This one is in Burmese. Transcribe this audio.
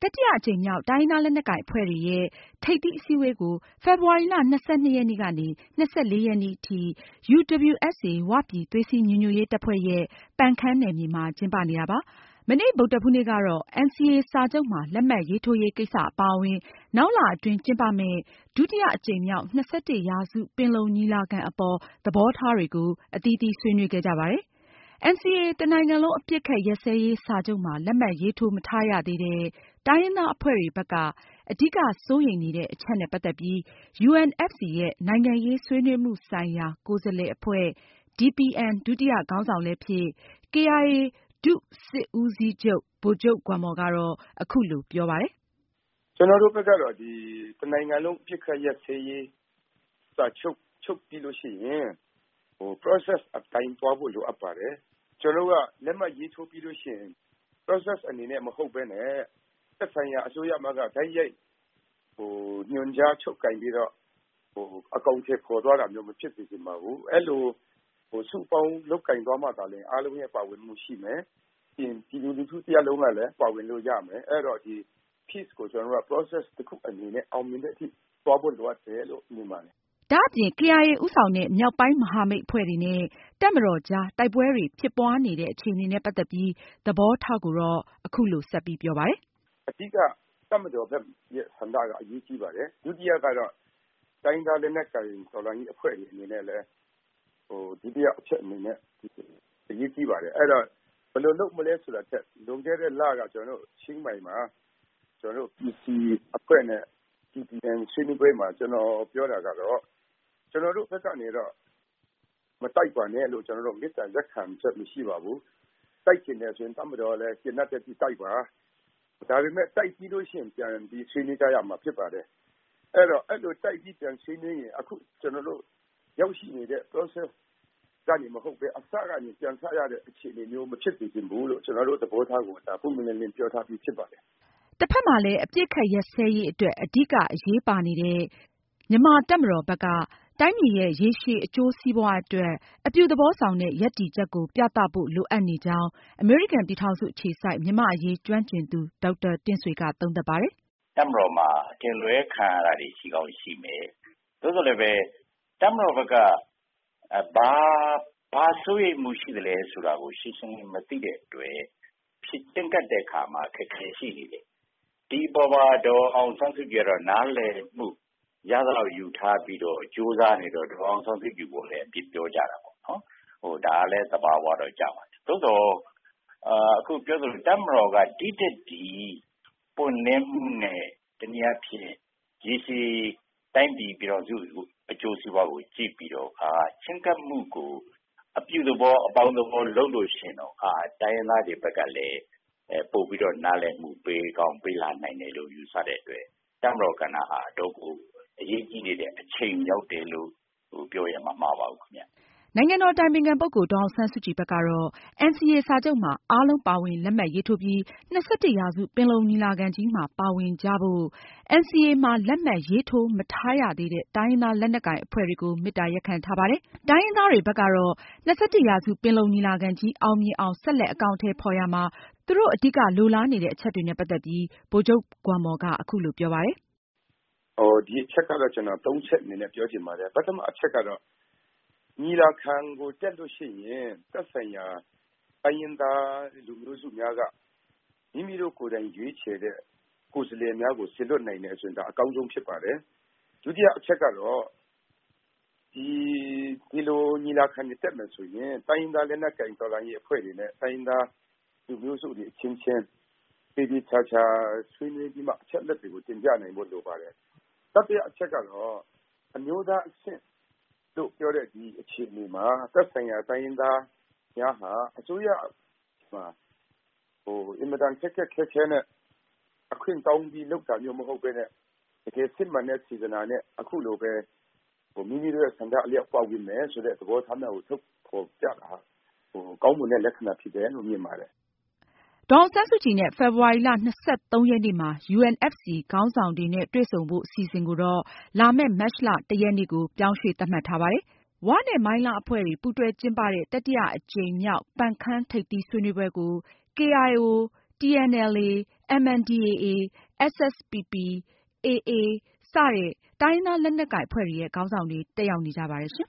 တတိယအကြိမ်မြောက်တိုင်းရင်းသားလက်နက်ကိုင်အဖွဲ့တွေရဲ့ထိပ်သီးအစည်းအဝေးကို ဖေဖေါ်ဝါရီလ 22 ရက်နေ့ကနေ 24 ရက်နေ့ထိ UWSA ဝပြည်သွေးစည်းညီညွတ်ရေးတပ်ဖွဲ့ရဲ့ပန်ခမ်းနယ်မြေမှာကျင်းပနေတာပါ။ မနေ့ ဗုဒ္ဓဟူးနေ့ကတော့ NCA စာချုပ်မှာလက်မှတ်ရေးထိုးရေးကိစ္စအပါအဝင် နောက်လအတွင်းကျင်းပမယ့် ဒုတိယအကြိမ်မြောက် ၂၁ ရာစုပင်လုံညီလာခံအပေါ်သဘောထားတွေကို အသီးသီးဆွေးနွေးခဲ့ကြပါတယ်။ NCA တနိုင်ငံလုံးအပစ်အခတ်ရပ်စဲရေးစာချုပ်မှာလက်မှတ်ရေးထိုးမထားရသေးတဲ့ တိုင်းရင်းသားအဖွဲ့တွေဘက်က အဓိကစိုးရိမ်နေတဲ့အချက်နဲ့ပတ်သက်ပြီး UNFC ရဲ့နိုင်ငံရေးဆွေးနွေးမှုဆိုင်ရာကိုယ်စားလှယ်အဖွဲ့ DPN ဒုတိယခေါင်းဆောင်လည်းဖြစ် KIA ဒုစစ်ဦးစီးချုပ် ဗိုလ်ချုပ်ဂွမ်မော်ကတော့ အခုလိုပြောပါတယ်။ “ကျနော်တို့ဘက်ကတော့ဒီတနိုင်ငံလုံးအပစ်အခတ်ရပ်စဲရေးစာချုပ်ချုပ်ပြီးလို့ရှိရင်process အတိုင်းသွားဖို့လိုအပ်ပါတယ်။ကျနော်တို့ကလက်မှတ်ရေးထိုးပြီးလို့ရှိရင် process အနေနဲ့မဟုတ်ဘဲနဲ့သက်ဆိုင်ရာအစိုးရမှကတိုက်ရိုက်ညွှန်ကြားချုပ်ကိုင်ပြီးတော့အကောင်အထည်ဖော်သွားတာမျိုးမဖြစ်စေချင်ပါဘူး။အဲ့လိုစုပေါင်းလုပ်ကိုင်သွားမှသာလျှင်အားလုံးရဲ့ပါဝင်မှုရှိမယ်။ပြည်သူလူထုတရားလုံးကလည်းပါဝင်လို့ရမယ်။အဲ့တော့ဒီ peace ကိုကျနော်တို့က process တစ်ခုအနေနဲ့အောင်မြင်တဲ့အထိသွားဖို့လိုအပ်တယ်လို့မြင်ပါတယ်။ ” ဒါ့အပြင် KIA ဦးဆောင်တဲ့မြောက်ပိုင်းမဟာမိတ်အဖွဲ့တွေနဲ့တပ်မတော်ကြားတိုက်ပွဲတွေဖြစ်ပွားနေတဲ့အခြေအနေနဲ့ပတ်သက်ပြီး သဘောထားကိုတော့ အခုလိုဆက်ပြောပါတယ်။ “အဓိကတပ်မတော်ဘက်ရဲ့ဆန္ဒကအရေးကြီးပါတယ်။ဒုတိယကတော့တိုင်းသားလက်နက်ကိုင်တော်လှန်ရေးအဖွဲ့တွေအနေနဲ့လည်းဒုတိယအချက်အနေနဲ့အရေးကြီးပါတယ်။အဲ့တော့ဘယ်လိုလုပ်မလဲဆိုတာထက်လွန်ခဲ့တဲ့လကကျနော်တို့ချင်းမိုင်မှာကျနော်တို့ PC အဖွဲ့နဲ့ DPN ဆွေးနွေးပွဲမှာကျနော်ပြောတာကတော့ကျနော်တို့ဘက်ကနေတော့မတိုက်ပါနဲ့လို့ကျနော်တို့မေတ္တာရပ်ခံချက်မရှိပါဘူး။တိုက်ချင်တယ်ဆိုရင်တပ်မတော်လည်းကျေနပ်တဲ့အထိတိုက်ပါ။ဒါပေမဲ့တိုက်ပြီးလို့ရှိရင်ပြန်ပြီးဆွေးနွေးကြရမှာဖြစ်ပါတယ်။အဲ့တော့အဲ့လိုတိုက်ပြီးပြန်ဆွေးနွေးရင်အခုကျနော်တို့ရောက်ရှိနေတဲ့ process ကနေမဟုတ်ပဲအစကနေပြန်စရတဲ့အခြေအနေမျိုးမဖြစ်စေချင်ဘူးလို့ကျနော်တို့သဘောထားကိုပွင့်ပွင့်လင်းလင်းပြောထားပြီးဖြစ်ပါတယ်။ ” တဖက်မှာလည်းအပစ်အခတ်ရပ်စဲရေးအတွက်အဓိကအရေးပါနေတဲ့မြန်မာတပ်မတော်ဘက်က တိုင်းပြည်ရဲ့ရေရှည်အကျိုးစီးပွားအတွက် အပြုသဘောဆောင်တဲ့ရပ်တည်ချက်ကိုပြသဖို့လိုအပ်နေကြောင်း အမေရိကန်ပြည်ထောင်စုအခြေစိုက်မြန်မာ့အရေးကျွမ်းကျင်သူ ဒေါက်တာတင့်ဆွေကသုံးသပ်ပါတယ်။ “တပ်မတော်မှာအထင်လွဲခံရတာတွေရှိကောင်းရှိမယ်။သို့သော်လည်းပဲတပ်မတော်ဘက်ကဘာစိုးရိမ်မှုရှိသလဲဆိုတာကိုရှင်းရှင်းလင်းလင်းမသိတဲ့အတွက်ချဉ်းကပ်တဲ့အခါမှာအခက်အခဲရှိနေတယ်။ဒီအပေါ်မှာဒေါ်အောင်ဆန်းစုကြည်ကတော့နားလည်မှုရသလောက်ယူထားပြီးတော့ကြိုးစားနေတော့ဒေါ်အောင်ဆန်းစုကြည်ကိုလည်းအပြစ်ပြောကြတာပေါ့နော်။ဒါကလည်းသဘာဝတော့ကျပါတယ်။သို့သော်အခုပြောသလိုတပ်မတော်ကဒီထက်ဒီပွင့်လင်းမှုနဲ့တနည်းအားဖြင့်ရေရှည်တိုင်းပြည်ပြည်တော်စုအကျိုးစီးပွားကိုကြည့်ပြီးတော့ချဉ်းကပ်မှုကိုအပြုသဘောအပေါင်းသဘောလုပ်လို့ရှိရင်တော့တိုင်းရင်းသားတွေဘက်ကလည်းပို့ပြီးတော့နားလည်မှုပေးကောင်းပေးလာနိုင်တယ်လို့ယူဆတဲ့အတွက်တပ်မတော်ကဏ္ဍဟာအတော့ကိုအရေးကြီးနေတဲ့အချိန်ရောက်တယ်လို့ပြောရမှာမဟုတ်ပါဘူးခင်ဗျ။ ” နိုင်ငံတော်အတိုင်ပင်ခံပုဂ္ဂိုလ်ဒေါ်အောင်ဆန်းစုကြည်ဘက်ကတော့ NCA စာချုပ်မှာအားလုံးပါဝင်လက်မှတ်ရေးထိုးပြီး ၂၁ ရာစုပင်လုံညီလာခံကြီးမှာပါဝင်ကြဖို့ NCA မှာလက်မှတ်ရေးထိုးမထားရသေးတဲ့တိုင်းရင်းသားလက်နက်ကိုင်အဖွဲ့တွေကိုမေတ္တာရပ်ခံထားပါတယ်။ တိုင်းရင်းသားတွေဘက်ကတော့ ၂၁ ရာစုပင်လုံညီလာခံကြီးအောင်မြင်အောင်ဆက်လက်အကောင်အထည်ဖော်ရာမှာ သူတို့အဓိကလိုလားနေတဲ့အချက်တွေနဲ့ပတ်သက်ပြီး ဗိုလ်ချုပ်ဂွမ်မော်ကအခုလိုပြောပါတယ်။ “ဒီအချက်ကတော့ကျနော်၃ချက်အနေနဲ့ပြောချင်ပါတယ်။ပထမအချက်ကတော့ညီလာခံကိုတက်လို့ရှိရင်သက်ဆိုင်ရာတိုင်းရင်းသားလူမျိုးစုများကမိမိတို့ကိုယ်တိုင်ရွေးချယ်တဲ့ကိုယ်စားလှယ်များကိုစေလွှတ်နိုင်တယ်ဆိုရင်ဒါအကောင်းဆုံးဖြစ်ပါတယ်။ဒုတိယအချက်ကတော့ဒီလိုညီလာခံတွေတက်မယ်ဆိုရင်တိုင်းရင်းသားလက်နက်ကိုင်တော်လှန်ရေးအဖွဲ့တွေနဲ့တိုင်းရင်းသားလူမျိုးစုတွေအချင်းချင်းသေသေချာချာဆွေးနွေးပြီးမှအချက်အလက်တွေကိုတင်ပြနိုင်ဖို့လိုပါတယ်။တတိယအချက်ကတော့အမျိုးသားအဆင့်လို့ပြောတဲ့ဒီအခြေအနေမှာသက်ဆိုင်ရာတိုင်းရင်းသားများဟာအစိုးရမှာအင်မတန်ခက်ခဲနဲ့အခွင့်တောင်းပြီးလုပ်တာမျိုးမဟုတ်ဘဲနဲ့တကယ်စစ်မှန်တဲ့စေတနာနဲ့အခုလိုပဲမိမိတို့ရဲ့ဆန္ဒအလျောက်ပါဝင်မယ်ဆိုတဲ့သဘောထားမျိုးကိုထုတ်ဖော်ပြတာကောင်းမွန်တဲ့လက္ခဏာဖြစ်တယ်လို့မြင်ပါတယ်။ ” ဒေါ်အောင်ဆန်းစုကြည်နဲ့ ဖေဖေါ်ဝါရီလ ၂၃ ရက်နေ့မှာ UNFC ခေါင်းဆောင်တွေနဲ့တွေ့ဆုံဖို့အစီအစဉ်ကိုတော့ လာမယ့် မတ်လ ၁ ရက်နေ့ကိုပြောင်းရွှေ့သတ်မှတ်ထားပါတယ်။ ဝနဲ့မိုင်းလားအဖွဲ့တွေပူးတွဲကျင်းပတဲ့တတိယအကြိမ်မြောက်ပန်ခမ်းထိပ်သီးဆွေးနွေးပွဲကို KIO, TNLA, MNDAA, SSPP, AA စတဲ့တိုင်းရင်းသားလက်နက်ကိုင်အဖွဲ့တွေရဲ့ခေါင်းဆောင်တွေတက်ရောက်နေကြပါတယ်ရှင်